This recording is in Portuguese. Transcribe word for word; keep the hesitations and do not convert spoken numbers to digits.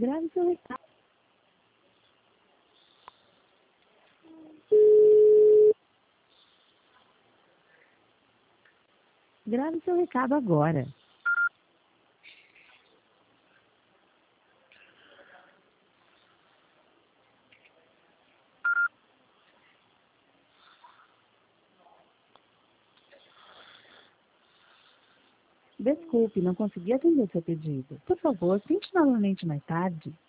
Grave seu recado. Grave seu recado agora. Desculpe, não consegui atender seu pedido. Por favor, tente novamente mais tarde.